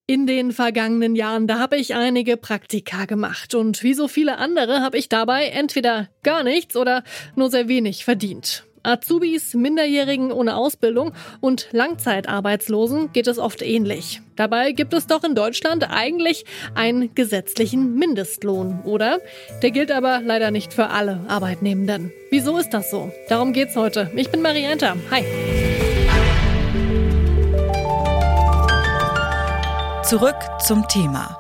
In den vergangenen Jahren, da habe ich einige Praktika gemacht und wie so viele andere habe ich dabei entweder gar nichts oder nur sehr wenig verdient. Azubis, Minderjährigen ohne Ausbildung und Langzeitarbeitslosen geht es oft ähnlich. Dabei gibt es doch in Deutschland eigentlich einen gesetzlichen Mindestlohn, oder? Der gilt aber leider nicht für alle Arbeitnehmenden. Wieso ist das so? Darum geht's heute. Ich bin Marianta. Hi. Zurück zum Thema.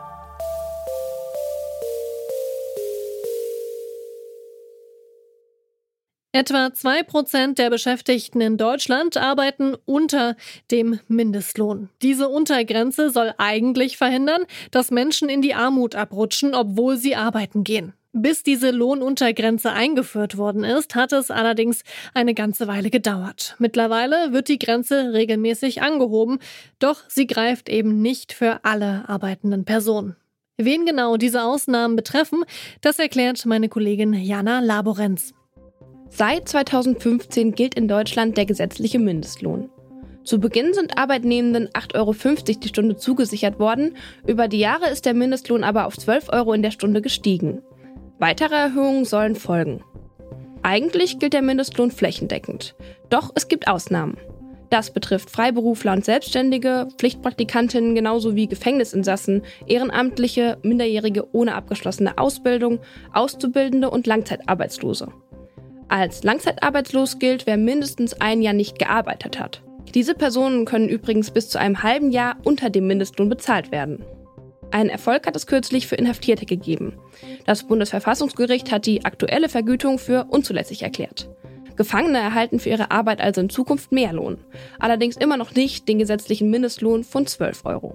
Etwa 2% der Beschäftigten in Deutschland arbeiten unter dem Mindestlohn. Diese Untergrenze soll eigentlich verhindern, dass Menschen in die Armut abrutschen, obwohl sie arbeiten gehen. Bis diese Lohnuntergrenze eingeführt worden ist, hat es allerdings eine ganze Weile gedauert. Mittlerweile wird die Grenze regelmäßig angehoben, doch sie greift eben nicht für alle arbeitenden Personen. Wen genau diese Ausnahmen betreffen, das erklärt meine Kollegin Jana Laborenz. Seit 2015 gilt in Deutschland der gesetzliche Mindestlohn. Zu Beginn sind Arbeitnehmenden 8,50 € die Stunde zugesichert worden, über die Jahre ist der Mindestlohn aber auf 12 € in der Stunde gestiegen. Weitere Erhöhungen sollen folgen. Eigentlich gilt der Mindestlohn flächendeckend. Doch es gibt Ausnahmen. Das betrifft Freiberufler und Selbstständige, Pflichtpraktikantinnen genauso wie Gefängnisinsassen, Ehrenamtliche, Minderjährige ohne abgeschlossene Ausbildung, Auszubildende und Langzeitarbeitslose. Als langzeitarbeitslos gilt, wer mindestens ein Jahr nicht gearbeitet hat. Diese Personen können übrigens bis zu einem halben Jahr unter dem Mindestlohn bezahlt werden. Einen Erfolg hat es kürzlich für Inhaftierte gegeben. Das Bundesverfassungsgericht hat die aktuelle Vergütung für unzulässig erklärt. Gefangene erhalten für ihre Arbeit also in Zukunft mehr Lohn. Allerdings immer noch nicht den gesetzlichen Mindestlohn von 12 €.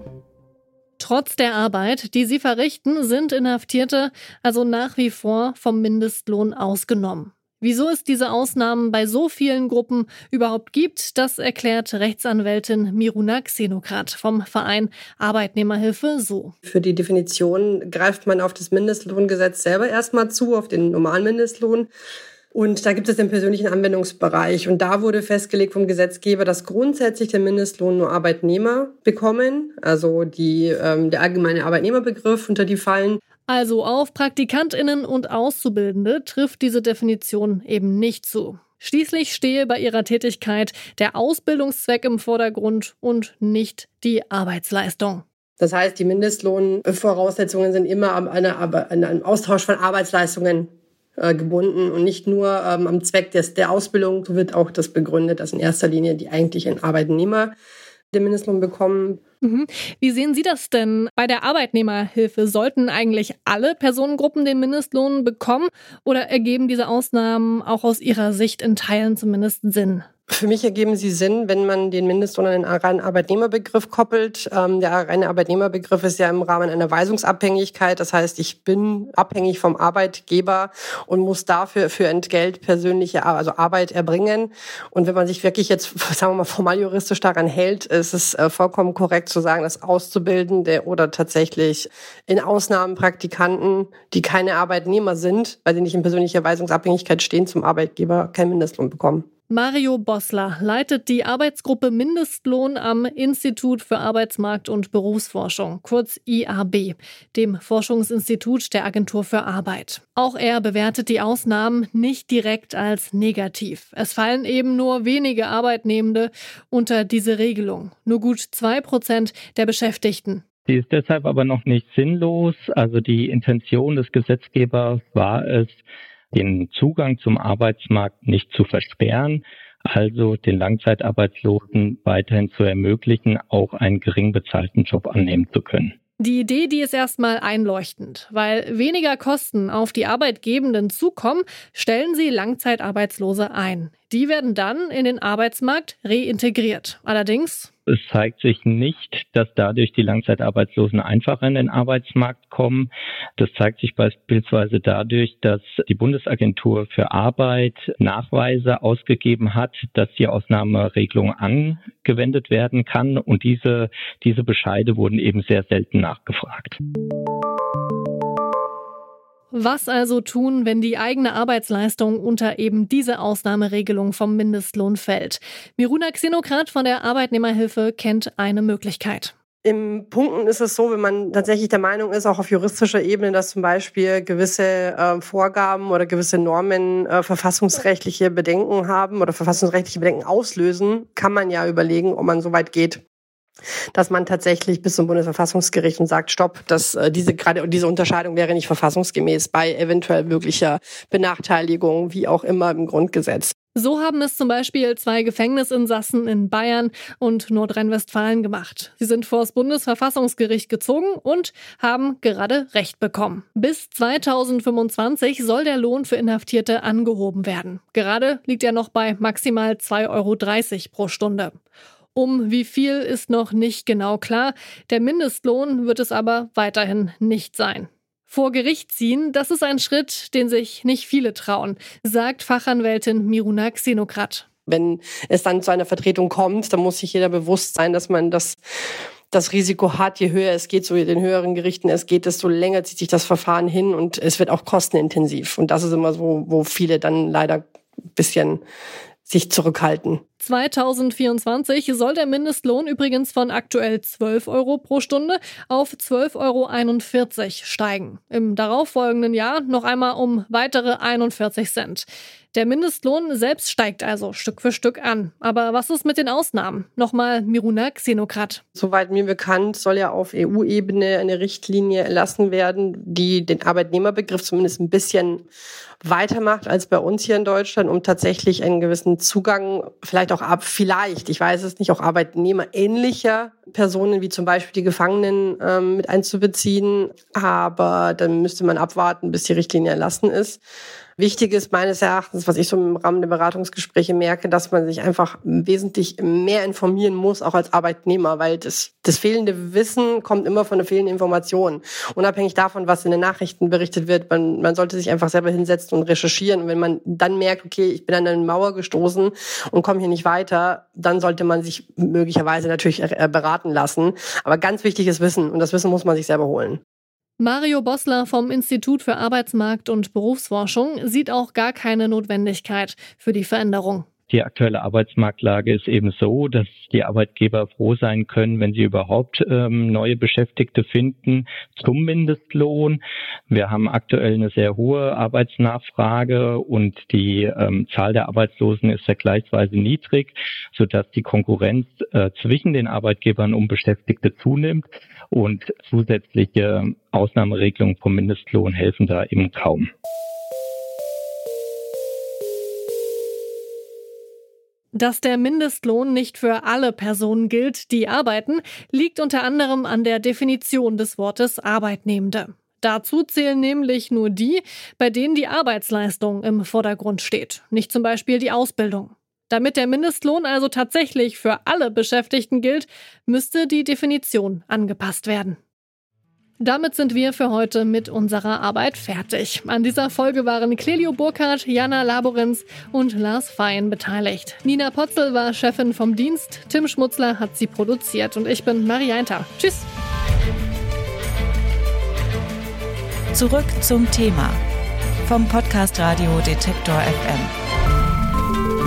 Trotz der Arbeit, die sie verrichten, sind Inhaftierte also nach wie vor vom Mindestlohn ausgenommen. Wieso es diese Ausnahmen bei so vielen Gruppen überhaupt gibt, das erklärt Rechtsanwältin Miruna Xenokrat vom Verein Arbeitnehmerhilfe so. Für die Definition greift man auf das Mindestlohngesetz selber erstmal zu, auf den normalen Mindestlohn. Und da gibt es den persönlichen Anwendungsbereich. Und da wurde festgelegt vom Gesetzgeber, dass grundsätzlich den Mindestlohn nur Arbeitnehmer bekommen, also der allgemeine Arbeitnehmerbegriff, unter die fallen. Also auf PraktikantInnen und Auszubildende trifft diese Definition eben nicht zu. Schließlich stehe bei ihrer Tätigkeit der Ausbildungszweck im Vordergrund und nicht die Arbeitsleistung. Das heißt, die Mindestlohnvoraussetzungen sind immer an einem Austausch von Arbeitsleistungen gebunden und nicht nur am Zweck der Ausbildung. So wird auch das begründet, dass in erster Linie die eigentlichen Arbeitnehmer den Mindestlohn bekommen. Wie sehen Sie das denn bei der Arbeitnehmerhilfe? Sollten eigentlich alle Personengruppen den Mindestlohn bekommen oder ergeben diese Ausnahmen auch aus Ihrer Sicht in Teilen zumindest Sinn? Für mich ergeben sie Sinn, wenn man den Mindestlohn an den reinen Arbeitnehmerbegriff koppelt. Der reine Arbeitnehmerbegriff ist ja im Rahmen einer Weisungsabhängigkeit. Das heißt, ich bin abhängig vom Arbeitgeber und muss dafür für Entgelt persönliche Arbeit erbringen. Und wenn man sich wirklich jetzt, sagen wir mal, formal juristisch daran hält, ist es vollkommen korrekt zu sagen, dass Auszubildende oder tatsächlich in Ausnahmen Praktikanten, die keine Arbeitnehmer sind, weil sie nicht in persönlicher Weisungsabhängigkeit stehen zum Arbeitgeber, keinen Mindestlohn bekommen. Mario Bossler leitet die Arbeitsgruppe Mindestlohn am Institut für Arbeitsmarkt- und Berufsforschung, kurz IAB, dem Forschungsinstitut der Agentur für Arbeit. Auch er bewertet die Ausnahmen nicht direkt als negativ. Es fallen eben nur wenige Arbeitnehmende unter diese Regelung, nur gut 2% der Beschäftigten. Sie ist deshalb aber noch nicht sinnlos. Also die Intention des Gesetzgebers war es, den Zugang zum Arbeitsmarkt nicht zu versperren, also den Langzeitarbeitslosen weiterhin zu ermöglichen, auch einen gering bezahlten Job annehmen zu können. Die Idee, die ist erstmal einleuchtend, weil weniger Kosten auf die Arbeitgebenden zukommen, stellen sie Langzeitarbeitslose ein. Die werden dann in den Arbeitsmarkt reintegriert. Allerdings Es zeigt sich nicht, dass dadurch die Langzeitarbeitslosen einfacher in den Arbeitsmarkt kommen. Das zeigt sich beispielsweise dadurch, dass die Bundesagentur für Arbeit Nachweise ausgegeben hat, dass die Ausnahmeregelung angewendet werden kann. Und diese Bescheide wurden eben sehr selten nachgefragt. Was also tun, wenn die eigene Arbeitsleistung unter eben diese Ausnahmeregelung vom Mindestlohn fällt? Miruna Xenokrat von der Arbeitnehmerhilfe kennt eine Möglichkeit. Im Punkten ist es so, wenn man tatsächlich der Meinung ist, auch auf juristischer Ebene, dass zum Beispiel gewisse Vorgaben oder gewisse Normen verfassungsrechtliche Bedenken haben oder verfassungsrechtliche Bedenken auslösen, kann man ja überlegen, ob man so weit geht, dass man tatsächlich bis zum Bundesverfassungsgericht und sagt, stopp, dass diese Unterscheidung wäre nicht verfassungsgemäß bei eventuell möglicher Benachteiligung, wie auch immer im Grundgesetz. So haben es zum Beispiel 2 Gefängnisinsassen in Bayern und Nordrhein-Westfalen gemacht. Sie sind vor das Bundesverfassungsgericht gezogen und haben gerade Recht bekommen. Bis 2025 soll der Lohn für Inhaftierte angehoben werden. Gerade liegt er noch bei maximal 2,30 € pro Stunde. Um wie viel ist noch nicht genau klar. Der Mindestlohn wird es aber weiterhin nicht sein. Vor Gericht ziehen, das ist ein Schritt, den sich nicht viele trauen, sagt Fachanwältin Miruna Xenokrat. Wenn es dann zu einer Vertretung kommt, dann muss sich jeder bewusst sein, dass man das Risiko hat, je höher es geht, so den höheren Gerichten es geht, desto länger zieht sich das Verfahren hin und es wird auch kostenintensiv. Und das ist immer so, wo viele dann leider ein bisschen sich zurückhalten. 2024 soll der Mindestlohn übrigens von aktuell 12 € pro Stunde auf 12,41 € steigen. Im darauffolgenden Jahr noch einmal um weitere 41 Cent. Der Mindestlohn selbst steigt also Stück für Stück an. Aber was ist mit den Ausnahmen? Nochmal Miruna Xenokrat. Soweit mir bekannt, soll ja auf EU-Ebene eine Richtlinie erlassen werden, die den Arbeitnehmerbegriff zumindest ein bisschen weitermacht als bei uns hier in Deutschland, um tatsächlich einen gewissen Zugang, vielleicht auch ich weiß es nicht, auch arbeitnehmerähnlicher Personen wie zum Beispiel die Gefangenen mit einzubeziehen. Aber dann müsste man abwarten, bis die Richtlinie erlassen ist. Wichtig ist meines Erachtens, was ich so im Rahmen der Beratungsgespräche merke, dass man sich einfach wesentlich mehr informieren muss, auch als Arbeitnehmer, weil das fehlende Wissen kommt immer von der fehlenden Information. Unabhängig davon, was in den Nachrichten berichtet wird, man sollte sich einfach selber hinsetzen und recherchieren. Und wenn man dann merkt, okay, ich bin an eine Mauer gestoßen und komme hier nicht weiter, dann sollte man sich möglicherweise natürlich beraten lassen. Aber ganz wichtiges Wissen, und das Wissen muss man sich selber holen. Mario Bossler vom Institut für Arbeitsmarkt- und Berufsforschung sieht auch gar keine Notwendigkeit für die Veränderung. Die aktuelle Arbeitsmarktlage ist eben so, dass die Arbeitgeber froh sein können, wenn sie überhaupt neue Beschäftigte finden zum Mindestlohn. Wir haben aktuell eine sehr hohe Arbeitsnachfrage und die Zahl der Arbeitslosen ist vergleichsweise niedrig, sodass die Konkurrenz zwischen den Arbeitgebern um Beschäftigte zunimmt und zusätzliche Ausnahmeregelungen vom Mindestlohn helfen da eben kaum. Dass der Mindestlohn nicht für alle Personen gilt, die arbeiten, liegt unter anderem an der Definition des Wortes Arbeitnehmende. Dazu zählen nämlich nur die, bei denen die Arbeitsleistung im Vordergrund steht, nicht zum Beispiel die Ausbildung. Damit der Mindestlohn also tatsächlich für alle Beschäftigten gilt, müsste die Definition angepasst werden. Damit sind wir für heute mit unserer Arbeit fertig. An dieser Folge waren Clelio Burkhardt, Jana Laborenz und Lars Fein beteiligt. Nina Potzel war Chefin vom Dienst, Tim Schmutzler hat sie produziert und ich bin Marie Einter. Tschüss! Zurück zum Thema vom Podcast Radio Detektor FM.